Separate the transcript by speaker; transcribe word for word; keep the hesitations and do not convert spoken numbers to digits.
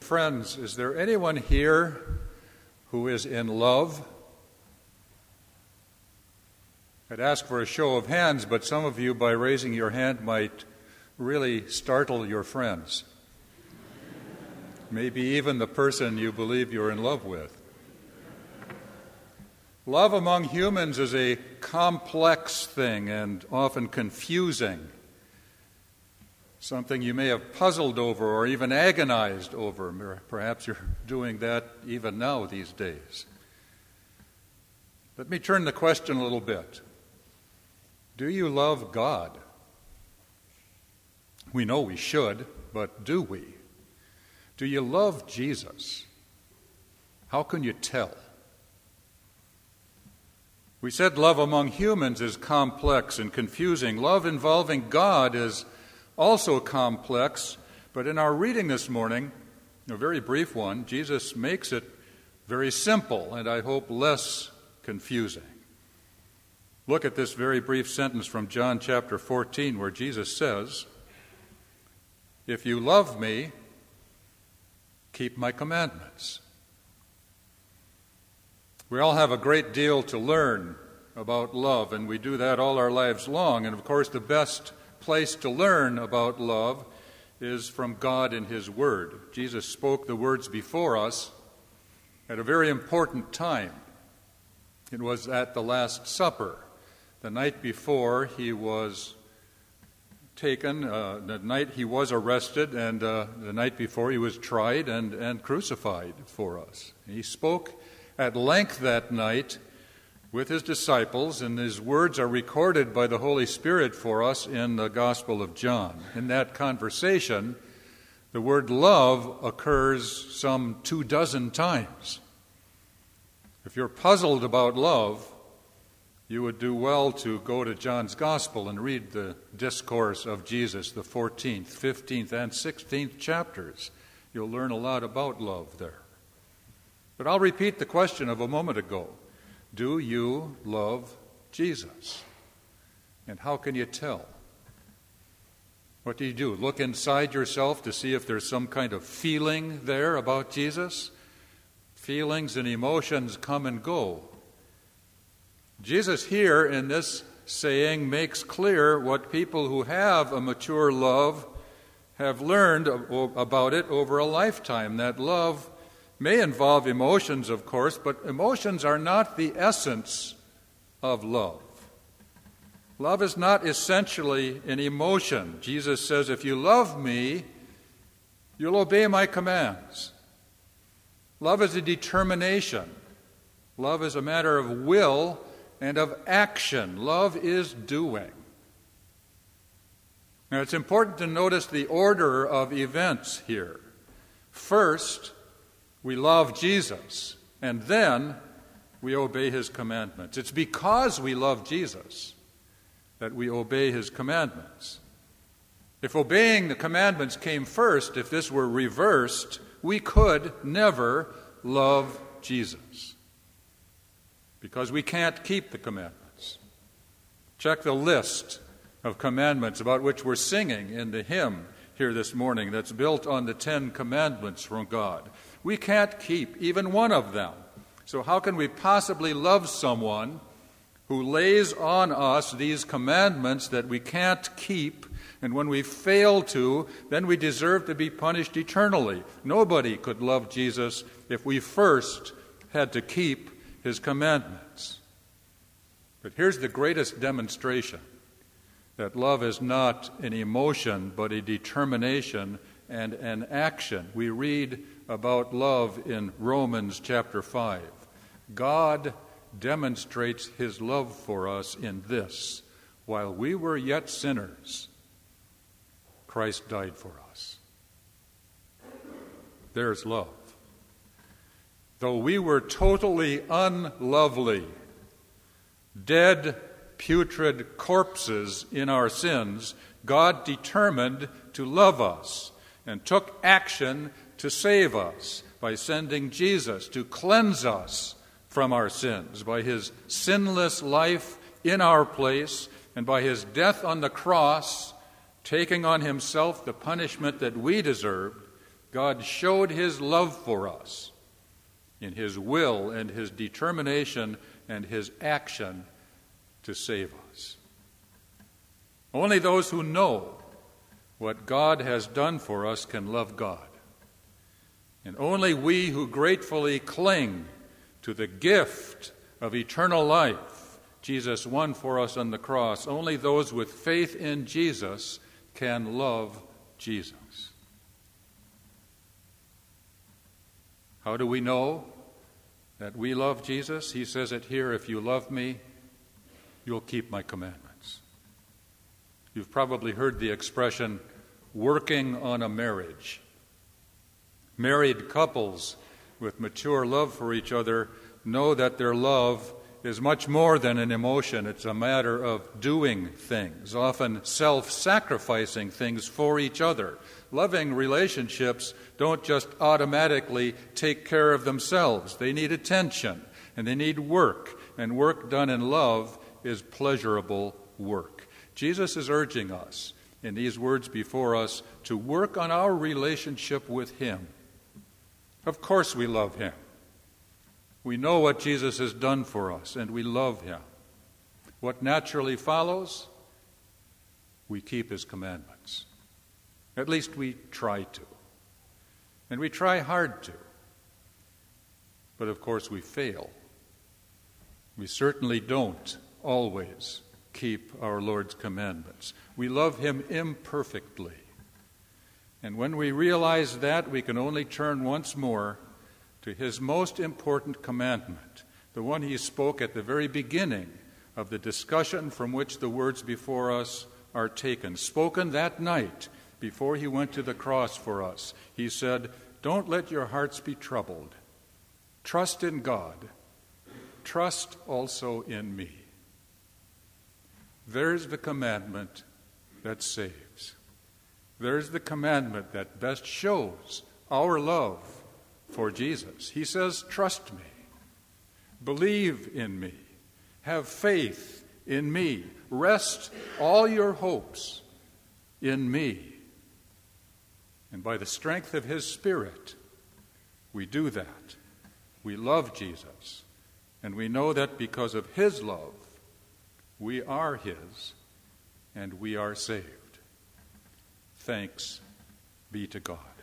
Speaker 1: Friends, is there anyone here who is in love? I'd ask for a show of hands, but some of you, by raising your hand, might really startle your friends. Maybe even the person you believe you're in love with. Love among humans is a complex thing and often confusing. Something you may have puzzled over or even agonized over. Perhaps you're doing that even now these days. Let me turn the question a little bit. Do you love God? We know we should, but do we? Do you love Jesus? How can you tell? We said love among humans is complex and confusing. Love involving God is also complex, but in our reading this morning, a very brief one, Jesus makes it very simple and I hope less confusing. Look at this very brief sentence from John chapter fourteen where Jesus says, "If you love me, keep my commandments." We all have a great deal to learn about love, and we do that all our lives long. And of course, the best place to learn about love is from God in His Word. Jesus spoke the words before us at a very important time. It was at the Last Supper, the night before He was taken, uh, the night He was arrested, and uh, the night before He was tried and, and crucified for us. He spoke at length that night with His disciples, and His words are recorded by the Holy Spirit for us in the Gospel of John. In that conversation, the word love occurs some two dozen times. If you're puzzled about love, you would do well to go to John's Gospel and read the discourse of Jesus, the fourteenth, fifteenth, and sixteenth chapters. You'll learn a lot about love there. But I'll repeat the question of a moment ago. Do you love Jesus? And how can you tell? What do you do? Look inside yourself to see if there's some kind of feeling there about Jesus? Feelings and emotions come and go. Jesus here in this saying makes clear what people who have a mature love have learned about it over a lifetime, that love may involve emotions, of course, but emotions are not the essence of love. Love is not essentially an emotion. Jesus says, if you love me, you'll obey my commands. Love is a determination. Love is a matter of will and of action. Love is doing. Now, it's important to notice the order of events here. First, we love Jesus, and then we obey His commandments. It's because we love Jesus that we obey His commandments. If obeying the commandments came first, if this were reversed, we could never love Jesus because we can't keep the commandments. Check the list of commandments about which we're singing in the hymn here this morning that's built on the Ten Commandments from God. We can't keep even one of them. So how can we possibly love someone who lays on us these commandments that we can't keep, and when we fail to, then we deserve to be punished eternally? Nobody could love Jesus if we first had to keep His commandments. But here's the greatest demonstration that love is not an emotion, but a determination and an action. We read about love in Romans chapter five. God demonstrates His love for us in this: while we were yet sinners, Christ died for us. There's love. Though we were totally unlovely, dead, putrid corpses in our sins, God determined to love us and took action to save us by sending Jesus to cleanse us from our sins, by His sinless life in our place, and by His death on the cross, taking on Himself the punishment that we deserved. God showed his love for us in his will and his determination and his action to save us. Only those who know what God has done for us can love God. And only we who gratefully cling to the gift of eternal life Jesus won for us on the cross, only those with faith in Jesus can love Jesus. How do we know that we love Jesus? He says it here, if you love me, you'll keep my commandments. You've probably heard the expression, working on a marriage. Married couples with mature love for each other know that their love is much more than an emotion. It's a matter of doing things, often self-sacrificing things for each other. Loving relationships don't just automatically take care of themselves. They need attention, and they need work, and work done in love is pleasurable work. Jesus is urging us, in these words before us, to work on our relationship with him. Of course we love him. We know what Jesus has done for us, and we love him. What naturally follows? We keep his commandments. At least we try to. And we try hard to. But of course we fail. We certainly don't always keep our Lord's commandments. We love him imperfectly. And when we realize that, we can only turn once more to his most important commandment, the one he spoke at the very beginning of the discussion from which the words before us are taken. Spoken that night before he went to the cross for us. He said, "Don't let your hearts be troubled. Trust in God. Trust also in me." There's the commandment that saves. There's the commandment that best shows our love for Jesus. He says, trust me, believe in me, have faith in me, rest all your hopes in me. And by the strength of his Spirit, we do that. We love Jesus, and we know that because of his love, we are his, and we are saved. Thanks be to God.